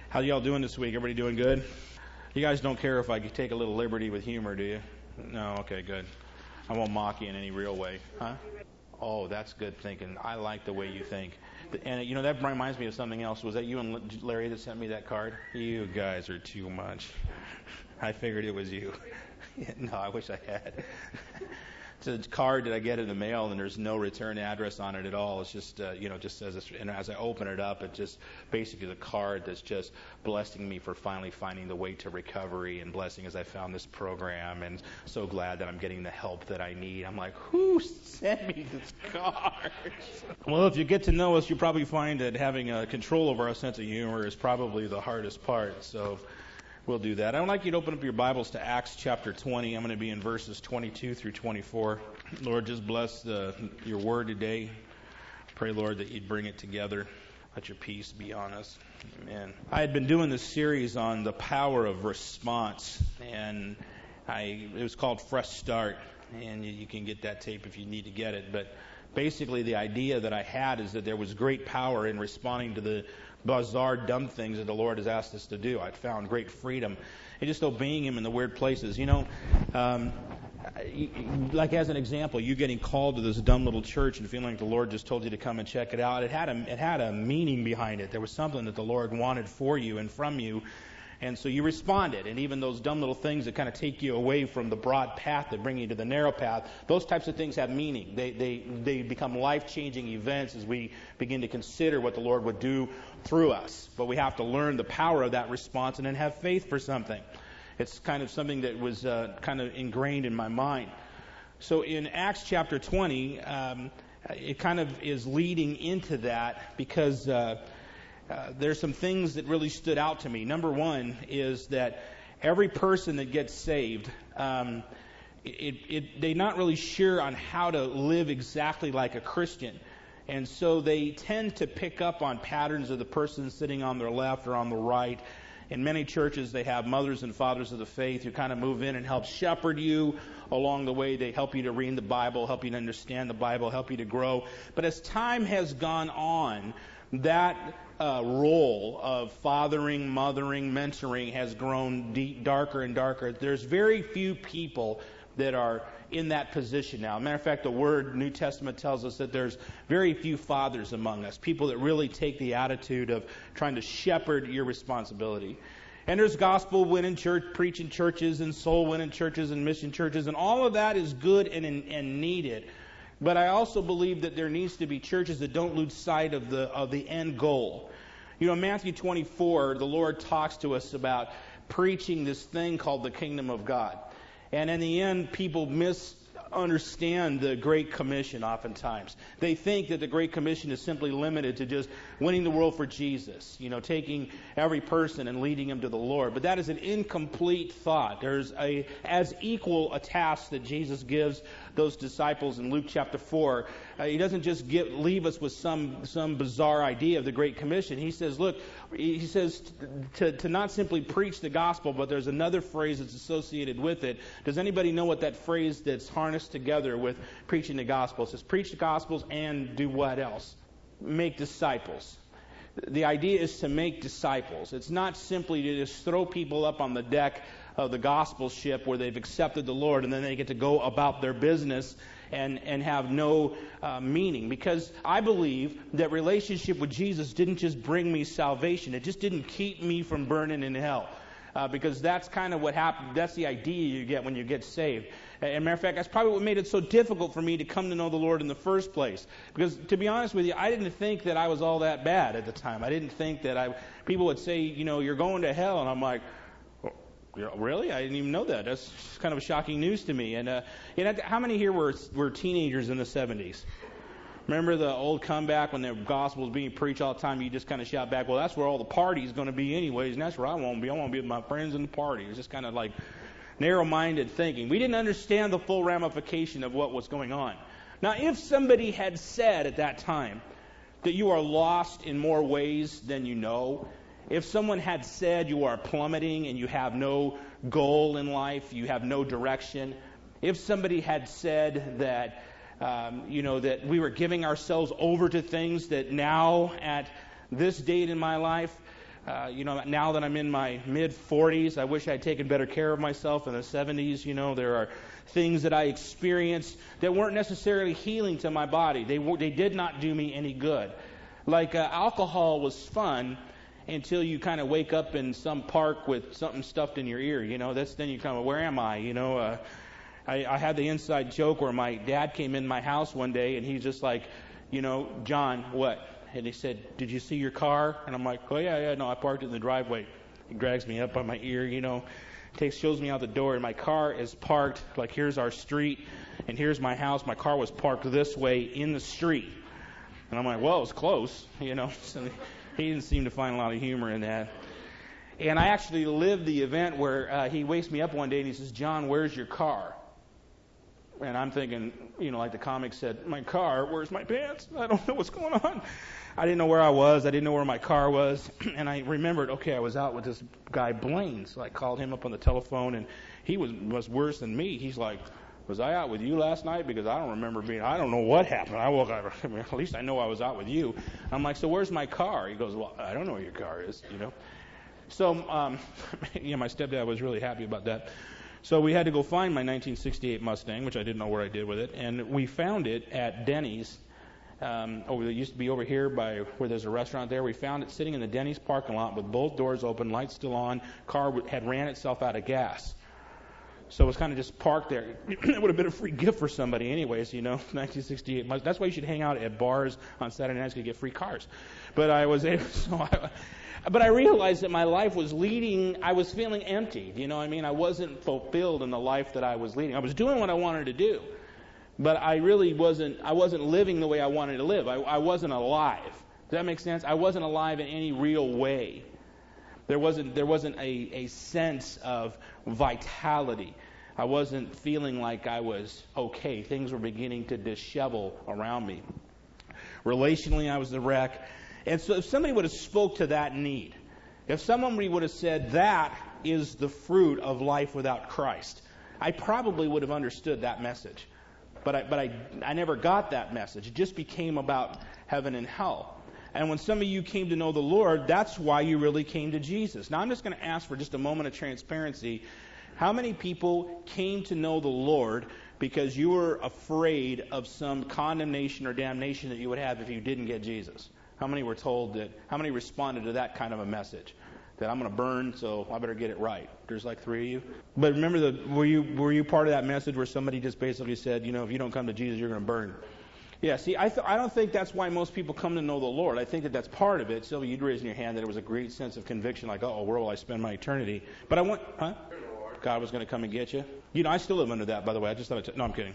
How y'all doing this week? Everybody doing good? You guys don't care if I take a little liberty with humor, do you? No? Okay, good. I won't mock you in any real way. Huh? Oh, that's good thinking. I like the way you think. And, you know, that reminds me of something else. Was that you and Larry that sent me that card? You guys are too much. I figured it was you. No, I wish I had. It's a card that I get in the mail, and there's no return address on it at all. It's just, just says this. And as I open it up, it's just basically the card that's just blessing me for finally finding the way to recovery and blessing as I found this program, and so glad that I'm getting the help that I need. I'm like, who sent me this card? Well, if you get to know us, you'll probably find that having control over our sense of humor is probably the hardest part. So we'll do that. I would like you to open up your Bibles to Acts chapter 20. I'm going to be in verses 22 through 24. Lord, just bless your word today. Pray, Lord, that you'd bring it together. Let your peace be on us. Amen. I had been doing this series on the power of response, and it was called Fresh Start, and you can get that tape if you need to get it. But basically the idea that I had is that there was great power in responding to the bizarre, dumb things that the Lord has asked us to do. I'd found great freedom in just obeying Him in the weird places. Like as an example, you getting called to this dumb little church and feeling like the Lord just told you to come and check it out. It had a meaning behind it. There was something that the Lord wanted for you and from you. And so you responded. And even those dumb little things that kind of take you away from the broad path that bring you to the narrow path, those types of things have meaning. They become life-changing events as we begin to consider what the Lord would do through us. But we have to learn the power of that response and then have faith for something. It's kind of something that was kind of ingrained in my mind. So in Acts chapter 20, it kind of is leading into that because there's some things that really stood out to me. Number one is that every person that gets saved, they're not really sure on how to live exactly like a Christian. And so they tend to pick up on patterns of the person sitting on their left or on the right. In many churches, they have mothers and fathers of the faith who kind of move in and help shepherd you along the way. They help you to read the Bible, help you to understand the Bible, help you to grow. But as time has gone on, that role of fathering, mothering, mentoring has grown darker and darker. There's very few people that are in that position now. Matter of fact, the Word, New Testament tells us that there's very few fathers among us, people that really take the attitude of trying to shepherd your responsibility. And there's gospel winning church, preaching churches, and soul winning churches, and mission churches, and all of that is good and needed. But I also believe that there needs to be churches that don't lose sight of the end goal. You know, in Matthew 24, the Lord talks to us about preaching this thing called the kingdom of God. And in the end, people misunderstand the Great Commission oftentimes. They think that the Great Commission is simply limited to just winning the world for Jesus, taking every person and leading them to the Lord. But that is an incomplete thought. There's as equal a task that Jesus gives those disciples in Luke chapter 4. He doesn't just leave us with some bizarre idea of the Great Commission. He says, look, he says to not simply preach the gospel, but there's another phrase that's associated with it. Does anybody know what that phrase that's harnessed together with preaching the gospel? It says preach the gospels and do what else? Make disciples. The idea is to make disciples. It's not simply to just throw people up on the deck of the gospel ship where they've accepted the Lord and then they get to go about their business and have no meaning. Because I believe that relationship with Jesus didn't just bring me salvation. It just didn't keep me from burning in hell. Because that's kind of what happened. That's the idea you get when you get saved. And matter of fact, that's probably what made it so difficult for me to come to know the Lord in the first place. Because to be honest with you, I didn't think that I was all that bad at the time. I didn't think that people would say, you're going to hell. And I'm like, really? I didn't even know that. That's kind of shocking news to me. And how many here were teenagers in the 70s? Remember the old comeback when the gospel was being preached all the time? You just kind of shout back, well, that's where all the party's going to be anyways, and that's where I won't be. I want to be with my friends in the party. It's just kind of like narrow-minded thinking. We didn't understand the full ramification of what was going on. Now, if somebody had said at that time that you are lost in more ways than you know, if someone had said you are plummeting and you have no goal in life, you have no direction, if somebody had said that that we were giving ourselves over to things that now, at this date in my life, Now that I'm in my mid-40s, I wish I'd taken better care of myself in the 70s. There are things that I experienced that weren't necessarily healing to my body. They did not do me any good. Like alcohol was fun until you kind of wake up in some park with something stuffed in your ear. Then you kind of, where am I? I had the inside joke where my dad came in my house one day and he's just like, John, what? And he said, did you see your car? And I'm like, oh, yeah, no, I parked it in the driveway. He drags me up by my ear, shows me out the door, and my car is parked, like here's our street, and here's my house. My car was parked this way in the street. And I'm like, well, it's close, So he didn't seem to find a lot of humor in that. And I actually lived the event where he wakes me up one day and he says, John, where's your car? And I'm thinking, like the comic said, my car, where's my pants? I don't know what's going on. I didn't know where I was. I didn't know where my car was. And I remembered, okay, I was out with this guy, Blaine. So I called him up on the telephone, and he was worse than me. He's like, was I out with you last night? Because I don't remember I don't know what happened. I woke up, at least I know I was out with you. I'm like, so where's my car? He goes, well, I don't know where your car is, So, my stepdad was really happy about that. So we had to go find my 1968 Mustang, which I didn't know where I did with it, and we found it at Denny's. It used to be over here by where there's a restaurant there. We found it sitting in the Denny's parking lot with both doors open, lights still on. Car had ran itself out of gas. So it was kind of just parked there. It would have been a free gift for somebody anyways, 1968 Mustang. That's why you should hang out at bars on Saturday nights to get free cars. But I was able, But I realized that my life was I was feeling empty. I wasn't fulfilled in the life that I was leading. I was doing what I wanted to do, but I really wasn't living the way I wanted to live. I wasn't alive. Does that make sense? I wasn't alive in any real way. There wasn't a sense of vitality. I wasn't feeling like I was okay. Things were beginning to dishevel around me. Relationally, I was a wreck. And so if somebody would have spoke to that need, if somebody would have said that is the fruit of life without Christ, I probably would have understood that message. But I never got that message. It just became about heaven and hell. And when some of you came to know the Lord, that's why you really came to Jesus. Now I'm just going to ask for just a moment of transparency. How many people came to know the Lord because you were afraid of some condemnation or damnation that you would have if you didn't get Jesus? How many responded to that kind of a message? That I'm going to burn, so I better get it right. There's like 3 of you. But remember, were you part of that message where somebody just basically said, if you don't come to Jesus, you're going to burn? Yeah, see, I don't think that's why most people come to know the Lord. I think that's part of it. Sylvia, you'd raise in your hand that it was a great sense of conviction, like, where will I spend my eternity? But God was going to come and get you? I still live under that, by the way. I just thought no, I'm kidding.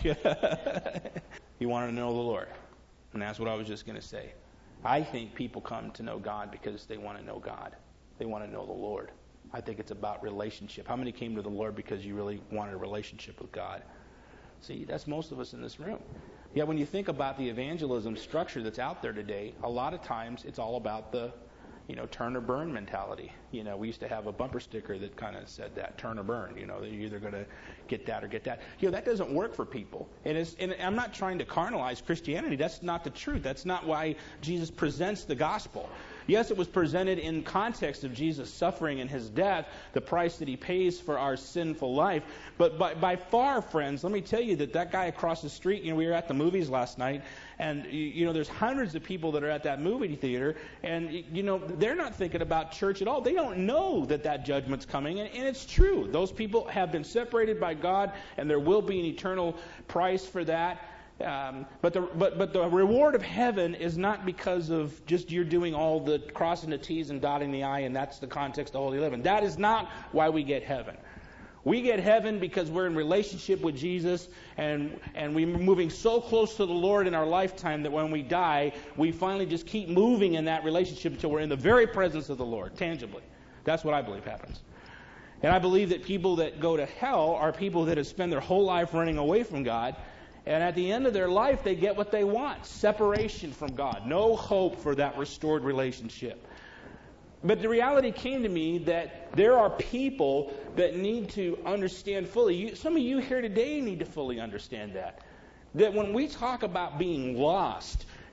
You wanted to know the Lord. And that's what I was just going to say. I think people come to know God because they want to know God. They want to know the Lord. I think it's about relationship. How many came to the Lord because you really wanted a relationship with God? See, that's most of us in this room. Yet when you think about the evangelism structure that's out there today, a lot of times it's all about the, turn or burn mentality. We used to have a bumper sticker that kind of said that, turn or burn. That you're either going to get that or get that. That doesn't work for people. And I'm not trying to carnalize Christianity. That's not the truth. That's not why Jesus presents the gospel. Yes, it was presented in context of Jesus' suffering and his death, the price that he pays for our sinful life. But by far, friends, let me tell you that guy across the street, we were at the movies last night, and, there's hundreds of people that are at that movie theater, and, they're not thinking about church at all. They don't know that judgment's coming, and it's true. Those people have been separated by God, and there will be an eternal price for that. But the reward of heaven is not because of just you're doing all the crossing the T's and dotting the I, and that's the context of Holy Living. That is not why we get heaven. We get heaven because we're in relationship with Jesus, and we're moving so close to the Lord in our lifetime that when we die, we finally just keep moving in that relationship until we're in the very presence of the Lord, tangibly. That's what I believe happens. And I believe that people that go to hell are people that have spent their whole life running away from God. And at the end of their life, they get what they want. Separation from God. No hope for that restored relationship. But the reality came to me that there are people that need to understand fully. Some of you here today need to fully understand that. That when we talk about being lost,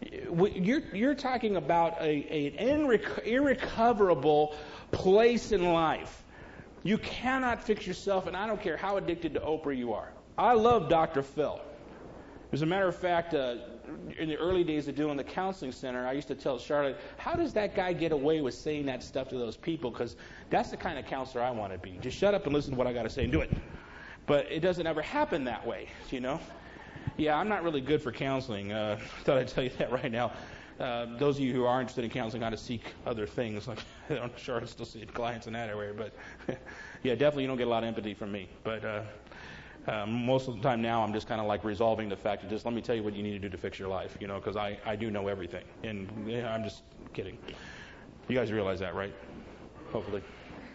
You're talking about an irrecoverable place in life. You cannot fix yourself, and I don't care how addicted to Oprah you are. I love Dr. Phil. As a matter of fact, in the early days of doing the counseling center, I used to tell Charlotte, how does that guy get away with saying that stuff to those people? Because that's the kind of counselor I want to be. Just shut up and listen to what I got to say and do it. But it doesn't ever happen that way, you know. Yeah, I'm not really good for counseling. I thought I'd tell you that right now. Those of you who are interested in counseling, got to seek other things. Like, I'm sure I still see clients in that area, but yeah, definitely you don't get a lot of empathy from me. But most of the time now, I'm just kind of like resolving the fact that just let me tell you what you need to do to fix your life, you know, because I do know everything, and yeah, I'm just kidding. You guys realize that, right? Hopefully.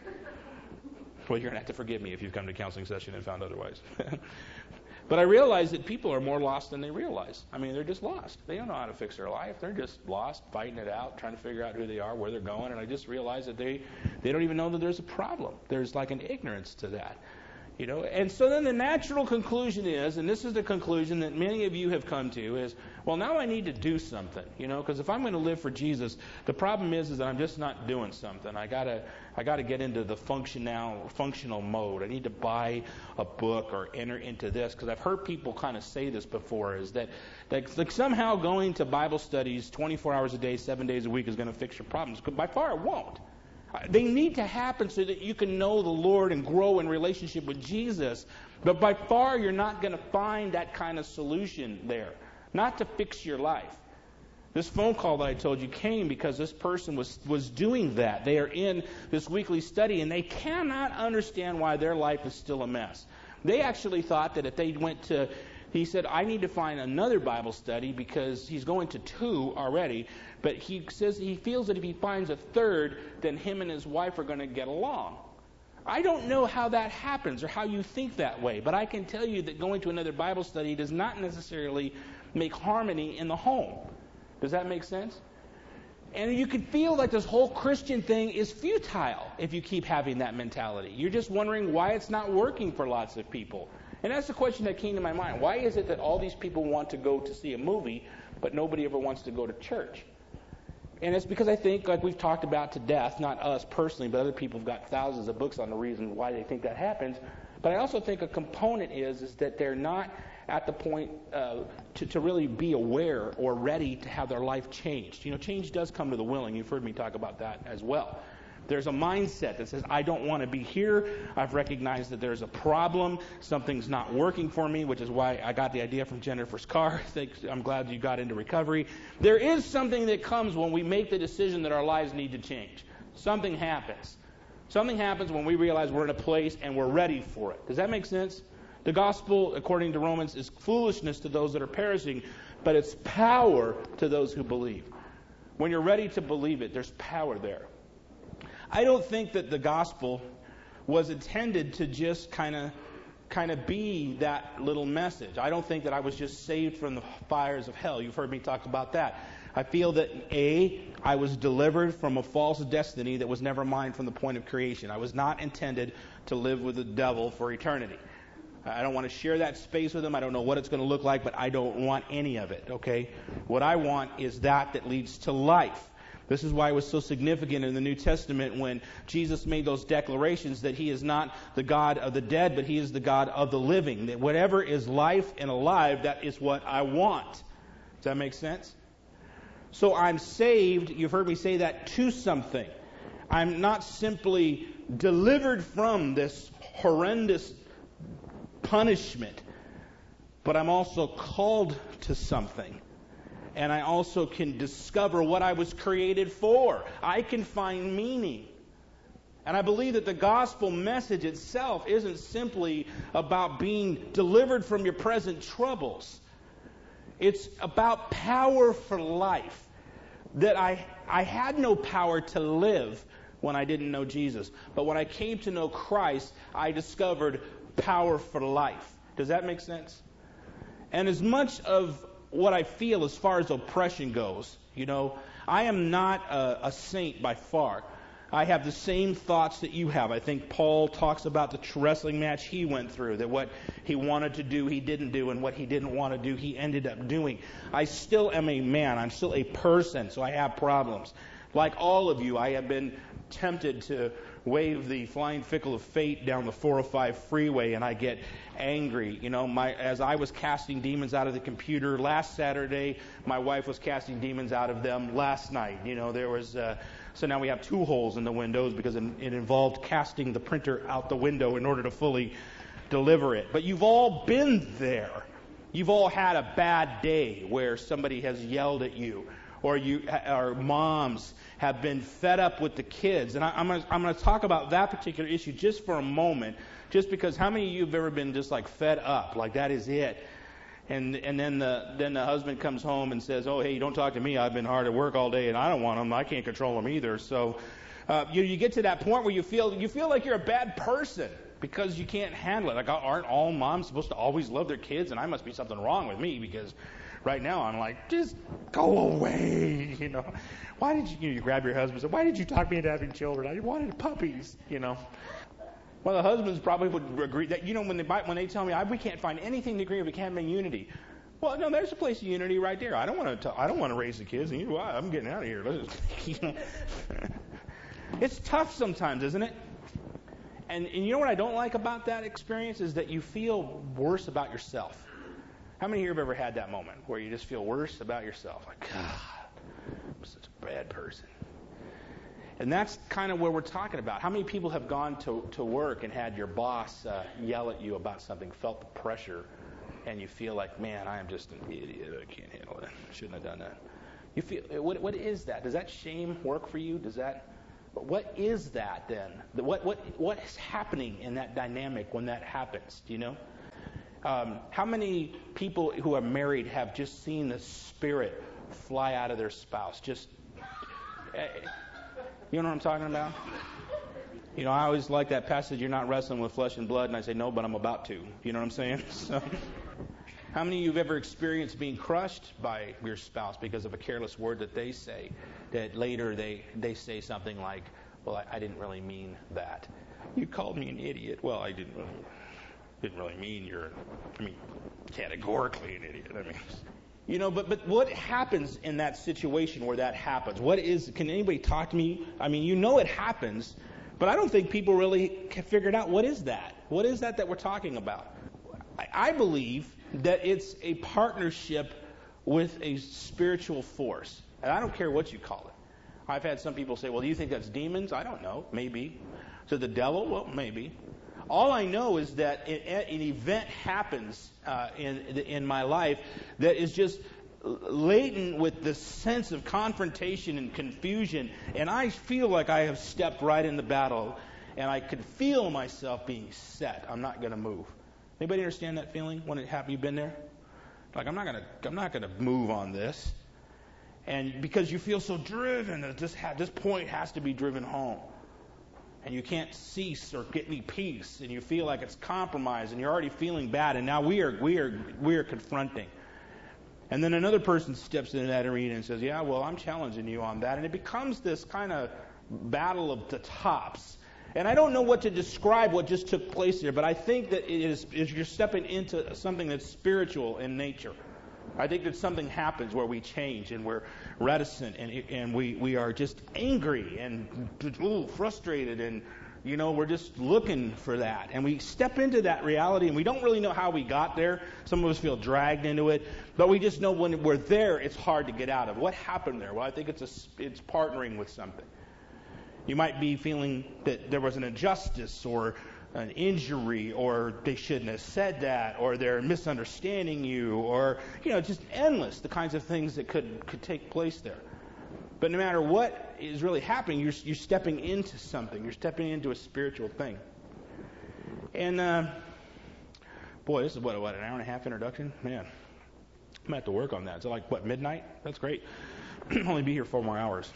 Well, you're gonna have to forgive me if you've come to a counseling session and found otherwise. But I realize that people are more lost than they realize. I mean, they're just lost. They don't know how to fix their life. They're just lost, fighting it out, trying to figure out who they are, where they're going. And I just realized that they don't even know that there's a problem. There's like an ignorance to that. You know, and so then the natural conclusion is, and this is the conclusion that many of you have come to, is, well, now I need to do something, you know, because if I'm going to live for Jesus, the problem is that I'm just not doing something. I gotta get into the functional mode. I need to buy a book or enter into this, because I've heard people kind of say this before, is that like somehow going to Bible studies 24 hours a day, 7 days a week is going to fix your problems. By far, it won't. They need to happen so that you can know the Lord and grow in relationship with Jesus. But by far, you're not going to find that kind of solution there. Not to fix your life. This phone call that I told you came because this person was doing that. They are in this weekly study, and they cannot understand why their life is still a mess. They actually thought that if they went to... He said, I need to find another Bible study because he's going to 2 already. But he says he feels that if he finds a third, then him and his wife are going to get along. I don't know how that happens or how you think that way. But I can tell you that going to another Bible study does not necessarily make harmony in the home. Does that make sense? And you can feel like this whole Christian thing is futile if you keep having that mentality. You're just wondering why it's not working for lots of people. And that's the question that came to my mind. Why is it that all these people want to go to see a movie, but nobody ever wants to go to church? And it's because I think, like we've talked about to death, not us personally, but other people have got thousands of books on the reason why they think that happens. But I also think a component is that they're not at the point to really be aware or ready to have their life changed. You know, change does come to the willing. You've heard me talk about that as well. There's a mindset that says, I don't want to be here. I've recognized that there's a problem. Something's not working for me, which is why I got the idea from Jennifer's car. I'm glad you got into recovery. There is something that comes when we make the decision that our lives need to change. Something happens. Something happens when we realize we're in a place and we're ready for it. Does that make sense? The gospel, according to Romans, is foolishness to those that are perishing, but it's power to those who believe. When you're ready to believe it, there's power there. I don't think that the gospel was intended to just kind of be that little message. I don't think that I was just saved from the fires of hell. You've heard me talk about that. I feel that, I was delivered from a false destiny that was never mine from the point of creation. I was not intended to live with the devil for eternity. I don't want to share that space with him. I don't know what it's going to look like, but I don't want any of it, okay? What I want is that leads to life. This is why it was so significant in the New Testament when Jesus made those declarations that he is not the God of the dead, but he is the God of the living. That whatever is life and alive, that is what I want. Does that make sense? So I'm saved, you've heard me say that, to something. I'm not simply delivered from this horrendous punishment, but I'm also called to something. And I also can discover what I was created for. I can find meaning. And I believe that the gospel message itself isn't simply about being delivered from your present troubles. It's about power for life. That I had no power to live when I didn't know Jesus. But when I came to know Christ, I discovered power for life. Does that make sense? And as much of what I feel as far as oppression goes, I am not a saint by far. I have the same thoughts that you have. I think Paul talks about the wrestling match he went through, that what he wanted to do, he didn't do, and what he didn't want to do, he ended up doing. I still am a man. I'm still a person, so I have problems. Like all of you, I have been tempted to wave the flying fickle of fate down the 405 freeway, and I get angry. You know, as I was casting demons out of the computer last Saturday, my wife was casting demons out of them last night. You know, there was... So now we have 2 holes in the windows because it involved casting the printer out the window in order to fully deliver it. But you've all been there. You've all had a bad day where somebody has yelled at you, or moms have been fed up with the kids. And I'm going to talk about that particular issue just for a moment, just because how many of you have ever been just like fed up, like that is it? And then the husband comes home and says, "Oh, hey, don't talk to me. I've been hard at work all day, and I don't want them. I can't control them either." So you get to that point where you feel like you're a bad person because you can't handle it. Like, aren't all moms supposed to always love their kids? And I must be something wrong with me because right now I'm like, just go away. You know, why did you grab your husband and say, "Why did you talk me into having children? I wanted puppies." You know. Well, the husbands probably would agree that, you know, when they tell me we can't find anything to agree with, we can't make unity. Well, no, there's a place of unity right there. I don't want to raise the kids, and I'm getting out of here. You know. It's tough sometimes, isn't it? And you know what I don't like about that experience is that you feel worse about yourself. How many here have ever had that moment where you just feel worse about yourself? Like, God, I'm such a bad person. And that's kind of what we're talking about. How many people have gone to work and had your boss yell at you about something, felt the pressure, and you feel like, man, I am just an idiot. I can't handle it. I shouldn't have done that. You feel what is that? Does that shame work for you? What is that then? What is happening in that dynamic when that happens? Do you know? How many people who are married have just seen the spirit fly out of their spouse? You know what I'm talking about? You know, I always like that passage, you're not wrestling with flesh and blood, and I say, no, but I'm about to. You know what I'm saying? So, how many of you have ever experienced being crushed by your spouse because of a careless word that they say, that later they say something like, well, I didn't really mean that. You called me an idiot. Well, I didn't really mean categorically an idiot. I mean... You know, but what happens in that situation where that happens? Can anybody talk to me? I mean, you know it happens, but I don't think people really can figure it out. What is that? What is that we're talking about? I believe that it's a partnership with a spiritual force. And I don't care what you call it. I've had some people say, well, do you think that's demons? I don't know. Maybe. So the devil? Well, maybe. All I know is that an event happens in my life that is just laden with this sense of confrontation and confusion, and I feel like I have stepped right in the battle, and I could feel myself being set. I'm not going to move. Anybody understand that feeling when it happened? You've been there? Like, I'm not going to move on this, and because you feel so driven, that this point has to be driven home. And you can't cease or get any peace, and you feel like it's compromised, and you're already feeling bad, and now we are confronting. And then another person steps into that arena and says, yeah, well, I'm challenging you on that. And it becomes this kind of battle of the tops. And I don't know what to describe what just took place here, but I think that you're stepping into something that's spiritual in nature. I think that something happens where we change and we're reticent and we are just angry and frustrated, and you know, we're just looking for that, and we step into that reality, and we don't really know how we got there. Some of us feel dragged into it, but we just know when we're there, it's hard to get out of. What happened there? Well, I think it's partnering with something. You might be feeling that there was an injustice or an injury, or they shouldn't have said that, or they're misunderstanding you, or, you know, just endless, the kinds of things that could take place there. But no matter what is really happening, you're stepping into something. You're stepping into a spiritual thing. And, boy, this is what, an hour and a half introduction? Man, I'm going to have to work on that. Is it like, midnight? That's great. I'll only be here 4 more hours.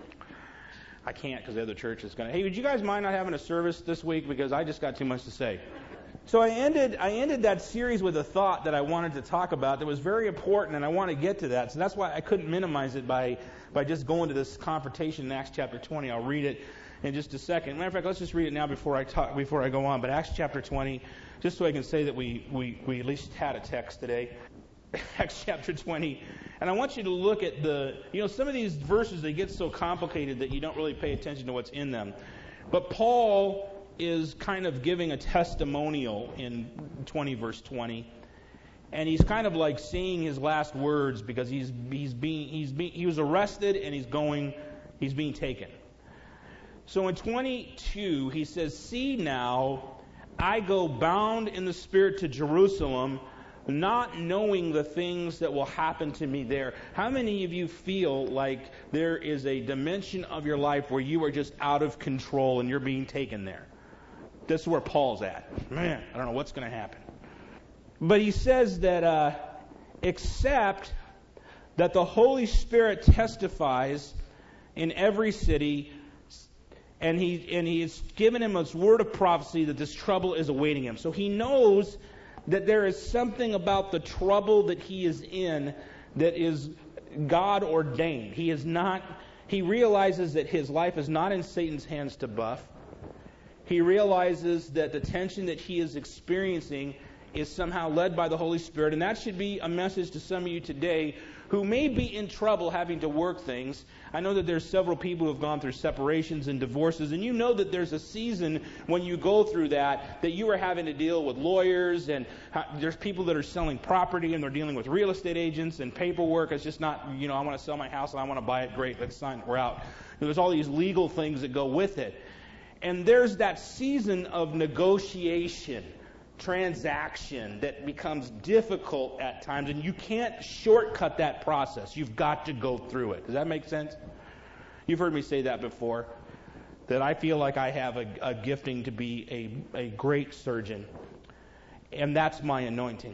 I can't because the other church is going to, hey, would you guys mind not having a service this week because I just got too much to say. So I ended that series with a thought that I wanted to talk about that was very important, and I want to get to that. So that's why I couldn't minimize it by just going to this confrontation in Acts chapter 20. I'll read it in just a second. Matter of fact, let's just read it now before I go on. But Acts chapter 20, just so I can say that we at least had a text today. Acts chapter 20. And I want you to look at some of these verses, they get so complicated that you don't really pay attention to what's in them. But Paul is kind of giving a testimonial in 20 verse 20. And he's kind of like saying his last words because he was arrested and he's being taken. So in 22, he says, "See now, I go bound in the Spirit to Jerusalem, not knowing the things that will happen to me there." How many of you feel like there is a dimension of your life where you are just out of control and you're being taken there? This is where Paul's at. Man, I don't know what's going to happen. But he says that except that the Holy Spirit testifies in every city, and he has given him a word of prophecy that this trouble is awaiting him. So he knows that there is something about the trouble that he is in that is God ordained. He realizes that his life is not in Satan's hands to buff. He realizes that the tension that he is experiencing is somehow led by the Holy Spirit. And that should be a message to some of you today who may be in trouble having to work things. I know that there's several people who have gone through separations and divorces, and you know that there's a season when you go through that you are having to deal with lawyers, and there's people that are selling property, and they're dealing with real estate agents and paperwork. It's just not, I want to sell my house and I want to buy it. Great, let's sign it. We're out. There's all these legal things that go with it. And there's that season of negotiation, transaction that becomes difficult at times, and you can't shortcut that process. You've got to go through it. Does that make sense? You've heard me say that before, that I feel like I have a gifting to be a great surgeon, and that's my anointing.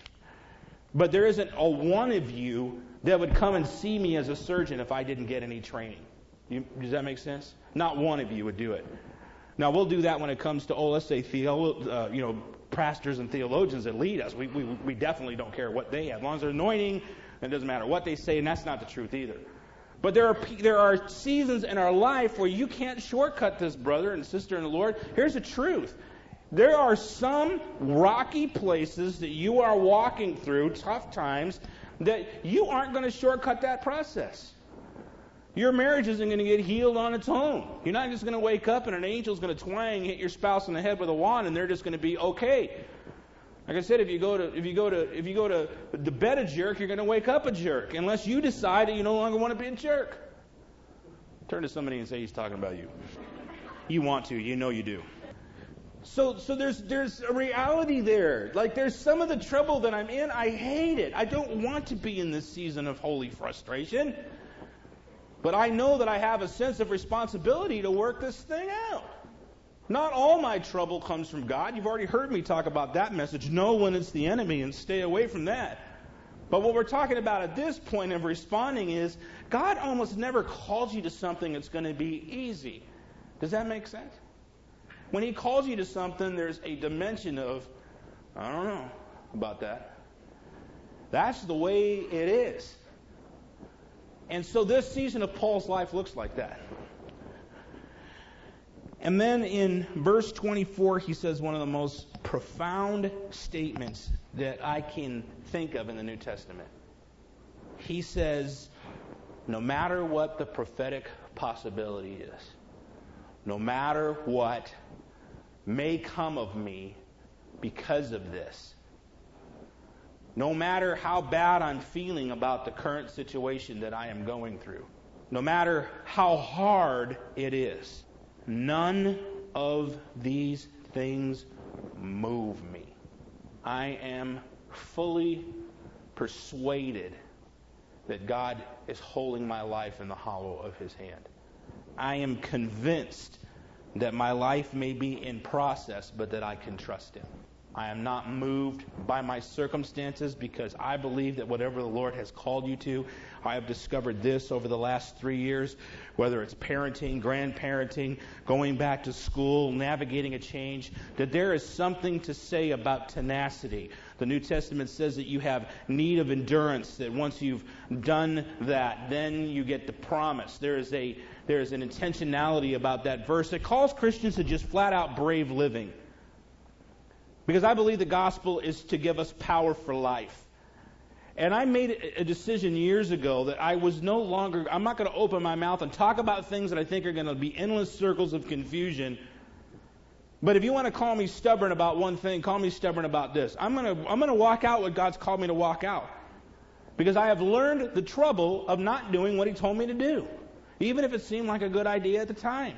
But there isn't a one of you that would come and see me as a surgeon if I didn't get any training. Does that make sense? Not one of you would do it. Now, we'll do that when it comes to, let's say, pastors and theologians that lead us. We definitely don't care what they have. As long as they're anointing, it doesn't matter what they say, and that's not the truth either. But there are seasons in our life where you can't shortcut this, brother and sister in the Lord. Here's the truth. There are some rocky places that you are walking through, tough times, that you aren't going to shortcut that process. Your marriage isn't going to get healed on its own. You're not just going to wake up and an angel's going to twang, hit your spouse in the head with a wand, and they're just going to be okay. Like I said, if you go to the bed a jerk, you're going to wake up a jerk, unless you decide that you no longer want to be a jerk. Turn to somebody and say he's talking about you. You want to, you know you do. So there's a reality there. Like there's some of the trouble that I'm in, I hate it. I don't want to be in this season of holy frustration. But I know that I have a sense of responsibility to work this thing out. Not all my trouble comes from God. You've already heard me talk about that message. Know when it's the enemy and stay away from that. But what we're talking about at this point of responding is God almost never calls you to something that's going to be easy. Does that make sense? When He calls you to something, there's a dimension of, I don't know about that. That's the way it is. And so this season of Paul's life looks like that. And then in verse 24, he says one of the most profound statements that I can think of in the New Testament. He says, no matter what the prophetic possibility is, no matter what may come of me because of this, no matter how bad I'm feeling about the current situation that I am going through, no matter how hard it is, none of these things move me. I am fully persuaded that God is holding my life in the hollow of His hand. I am convinced that my life may be in process, but that I can trust Him. I am not moved by my circumstances because I believe that whatever the Lord has called you to, I have discovered this over the last 3 years, whether it's parenting, grandparenting, going back to school, navigating a change, that there is something to say about tenacity. The New Testament says that you have need of endurance, that once you've done that, then you get the promise. There is an intentionality about that verse. It calls Christians to just flat out brave living. Because I believe the gospel is to give us power for life. And I made a decision years ago that I'm not going to open my mouth and talk about things that I think are going to be endless circles of confusion. But if you want to call me stubborn about one thing, call me stubborn about this. I'm going to walk out what God's called me to walk out. Because I have learned the trouble of not doing what He told me to do, even if it seemed like a good idea at the time.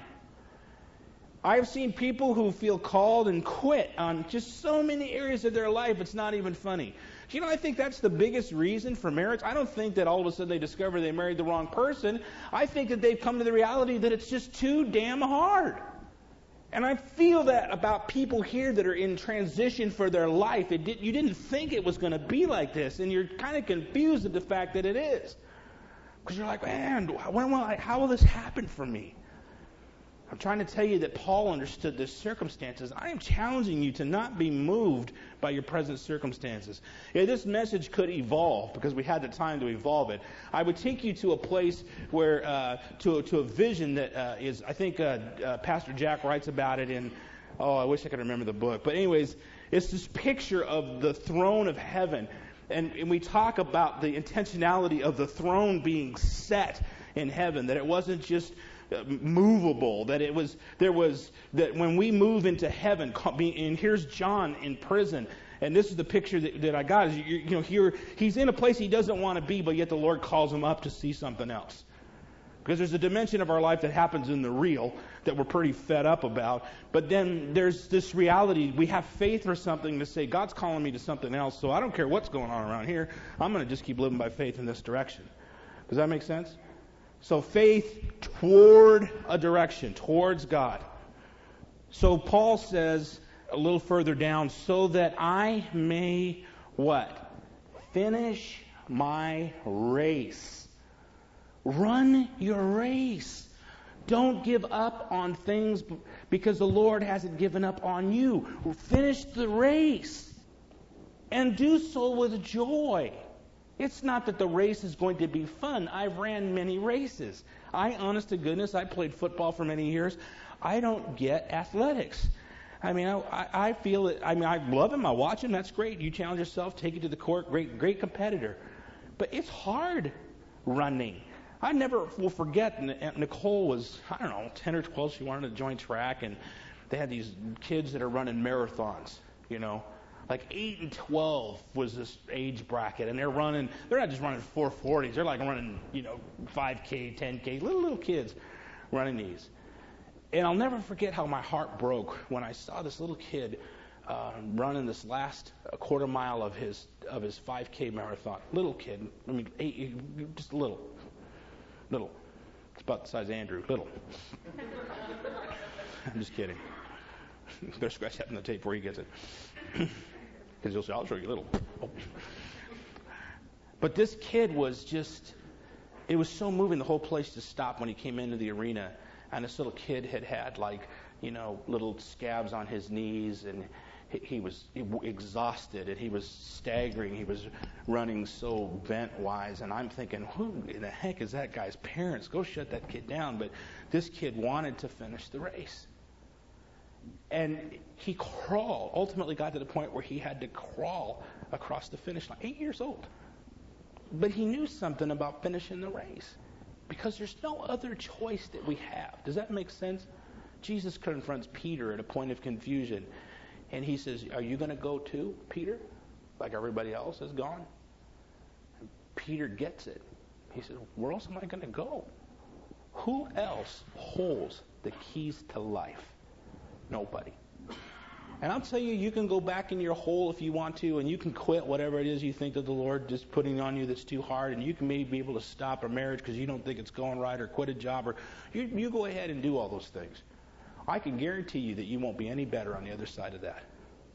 I've seen people who feel called and quit on just so many areas of their life, it's not even funny. You know, I think that's the biggest reason for marriage. I don't think that all of a sudden they discover they married the wrong person. I think that they've come to the reality that it's just too damn hard. And I feel that about people here that are in transition for their life. You didn't think it was going to be like this, and you're kind of confused at the fact that it is. Because you're like, man, how will this happen for me? I'm trying to tell you that Paul understood the circumstances. I am challenging you to not be moved by your present circumstances. Yeah, this message could evolve because we had the time to evolve it. I would take you to a place where, to a vision that is, I think Pastor Jack writes about it in, I wish I could remember the book. But anyways, it's this picture of the throne of heaven. And we talk about the intentionality of the throne being set in heaven, that it wasn't just movable, that that when we move into heaven, and here's John in prison, and this is the picture that I got, is here he's in a place he doesn't want to be, but yet the Lord calls him up to see something else. Because there's a dimension of our life that happens in the real that we're pretty fed up about, but then there's this reality, we have faith for something to say, God's calling me to something else, so I don't care what's going on around here, I'm going to just keep living by faith in this direction. Does that make sense? So faith toward a direction, towards God. So Paul says a little further down, so that I may what? Finish my race. Run your race. Don't give up on things because the Lord hasn't given up on you. Finish the race. And do so with joy. It's not that the race is going to be fun. I've ran many races. Honest to goodness, I played football for many years. I don't get athletics. I mean, I feel it. I mean, I love him. I watch him. That's great. You challenge yourself, take it to the court. Great competitor. But it's hard running. I never will forget, Nicole was, 10 or 12. She wanted to join track, and they had these kids that are running marathons, Like 8 and 12 was this age bracket, and they're not just running 440s, they're like running, 5K, 10K, little kids running these. And I'll never forget how my heart broke when I saw this little kid running this last quarter mile of his 5K marathon. Little kid, just little. It's about the size of Andrew, little. I'm just kidding. Better scratch that in the tape before he gets it. Because he'll say, I'll show you a little. Oh. But this kid was it was so moving, the whole place just stopped when he came into the arena. And this little kid had little scabs on his knees, and he was exhausted, and he was staggering. He was running so bent-wise. And I'm thinking, who in the heck is that guy's parents? Go shut that kid down. But this kid wanted to finish the race. And he ultimately got to the point where he had to crawl across the finish line. 8 years old. But he knew something about finishing the race. Because there's no other choice that we have. Does that make sense? Jesus confronts Peter at a point of confusion. And he says, are you going to go too, Peter? Like everybody else has gone? And Peter gets it. He says, where else am I going to go? Who else holds the keys to life? Nobody. And I'll tell you, you can go back in your hole if you want to, and you can quit whatever it is you think that the Lord is putting on you that's too hard, and you can maybe be able to stop a marriage because you don't think it's going right, or quit a job, or you go ahead and do all those things. I can guarantee you that you won't be any better on the other side of that.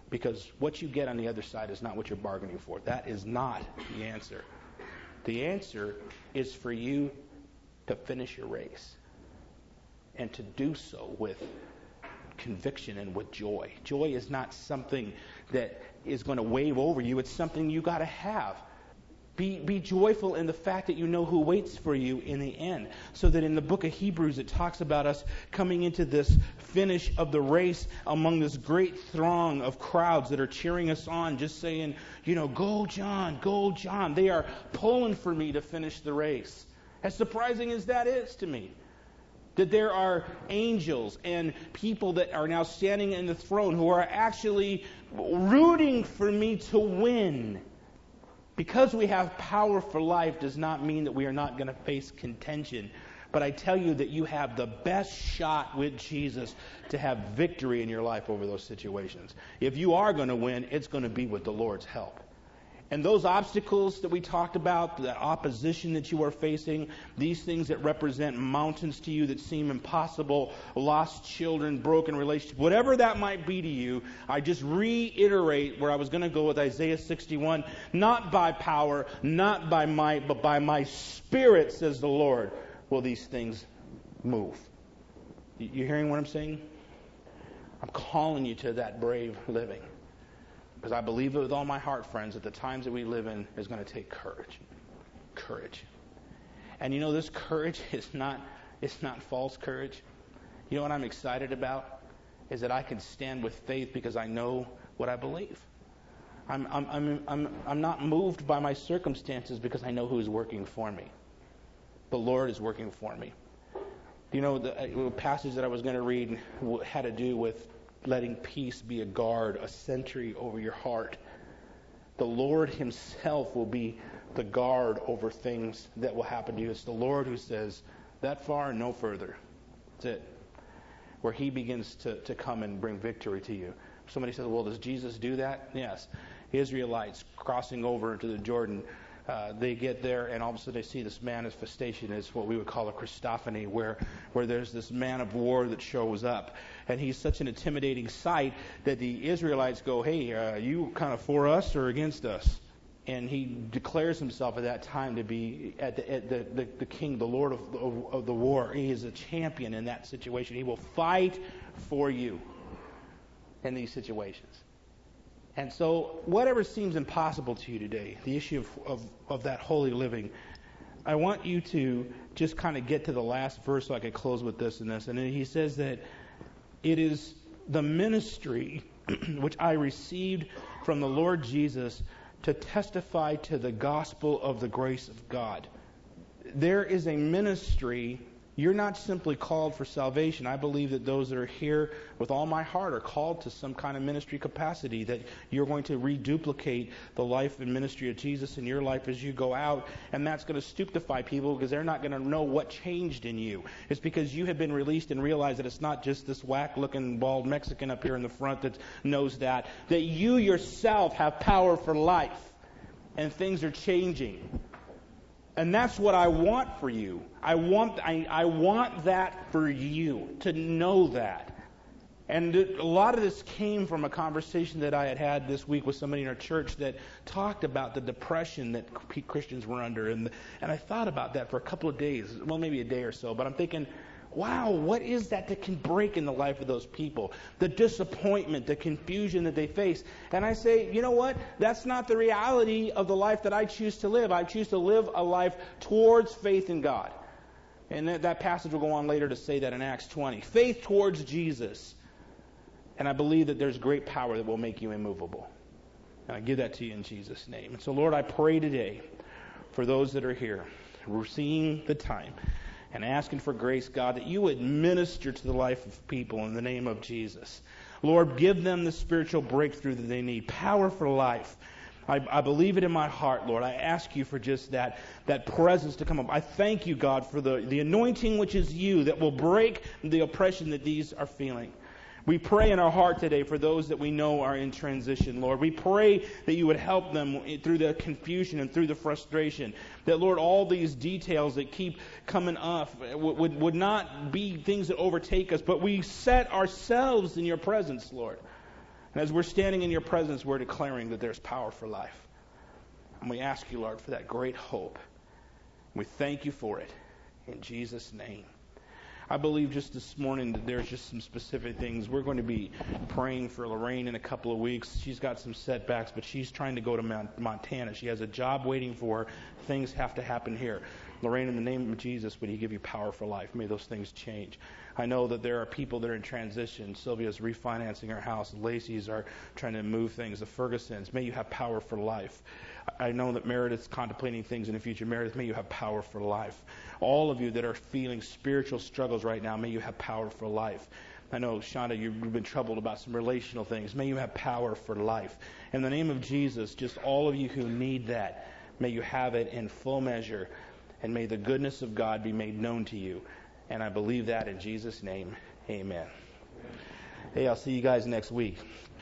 Because what you get on the other side is not what you're bargaining for. That is not the answer. The answer is for you to finish your race. And to do so with conviction and with joy. Joy is not something that is going to wave over you. It's something you got to have. Be joyful in the fact that you know who waits for you in the end. So that in the book of Hebrews, it talks about us coming into this finish of the race among this great throng of crowds that are cheering us on, just saying, go John, go John. They are pulling for me to finish the race. As surprising as that is to me, that there are angels and people that are now standing in the throne who are actually rooting for me to win. Because we have power for life does not mean that we are not going to face contention. But I tell you that you have the best shot with Jesus to have victory in your life over those situations. If you are going to win, it's going to be with the Lord's help. And those obstacles that we talked about, the opposition that you are facing, these things that represent mountains to you that seem impossible, lost children, broken relationships, whatever that might be to you, I just reiterate where I was going to go with Isaiah 61, not by power, not by might, but by my Spirit, says the Lord, will these things move. You hearing what I'm saying? I'm calling you to that brave living. Because I believe it with all my heart, friends, that the times that we live in is going to take courage. Courage. And this courage is not false courage. You know what I'm excited about? Is that I can stand with faith because I know what I believe. I'm not moved by my circumstances because I know who is working for me. The Lord is working for me. The passage that I was going to read had to do with letting peace be a guard, a sentry over your heart. The Lord himself will be the guard over things that will happen to you. It's the Lord who says, that far and no further. That's it. Where he begins to come and bring victory to you. Somebody says, well, does Jesus do that? Yes. Israelites crossing over into the Jordan, they get there and all of a sudden they see this manifestation. It's what we would call a Christophany, where there's this man of war that shows up. And he's such an intimidating sight that the Israelites go, hey, you kind of for us or against us? And he declares himself at that time to be the king, the Lord of the war. He is a champion in that situation. He will fight for you in these situations. And so whatever seems impossible to you today, the issue of that holy living, I want you to just kind of get to the last verse so I can close with this and this. And then he says that it is the ministry which I received from the Lord Jesus to testify to the gospel of the grace of God. There is a ministry. You're not simply called for salvation. I believe that those that are here with all my heart are called to some kind of ministry capacity, that you're going to reduplicate the life and ministry of Jesus in your life as you go out, and that's going to stupefy people because they're not going to know what changed in you. It's because you have been released and realized that it's not just this whack-looking bald Mexican up here in the front that knows that you yourself have power for life, and things are changing. And that's what I want for you. I want that for you, to know that. And a lot of this came from a conversation that I had this week with somebody in our church that talked about the depression that Christians were under. And I thought about that for a couple of days, well, maybe a day or so. But I'm thinking, wow, what is that can break in the life of those people? The disappointment, the confusion that they face. And I say, you know what? That's not the reality of the life that I choose to live. I choose to live a life towards faith in God. And that passage will go on later to say that in Acts 20. Faith towards Jesus. And I believe that there's great power that will make you immovable. And I give that to you in Jesus' name. And so, Lord, I pray today for those that are here. We're seeing the time. And asking for grace, God, that you would minister to the life of people in the name of Jesus. Lord, give them the spiritual breakthrough that they need. Power for life. I believe it in my heart, Lord. I ask you for just that presence to come up. I thank you, God, for the anointing which is you that will break the oppression that these are feeling. We pray in our heart today for those that we know are in transition, Lord. We pray that you would help them through the confusion and through the frustration. That, Lord, all these details that keep coming up would not be things that overtake us, but we set ourselves in your presence, Lord. And as we're standing in your presence, we're declaring that there's power for life. And we ask you, Lord, for that great hope. We thank you for it. In Jesus' name. I believe just this morning that there's just some specific things. We're going to be praying for Lorraine in a couple of weeks. She's got some setbacks, but she's trying to go to Montana. She has a job waiting for her. Things have to happen here. Lorraine, in the name of Jesus, would you give you power for life? May those things change. I know that there are people that are in transition. Sylvia's refinancing her house. The Lacey's are trying to move things. The Fergusons, may you have power for life. I know that Meredith's contemplating things in the future. Meredith, may you have power for life. All of you that are feeling spiritual struggles right now, may you have power for life. I know, Shonda, you've been troubled about some relational things. May you have power for life. In the name of Jesus, just all of you who need that, may you have it in full measure. And may the goodness of God be made known to you. And I believe that in Jesus' name. Amen. Hey, I'll see you guys next week.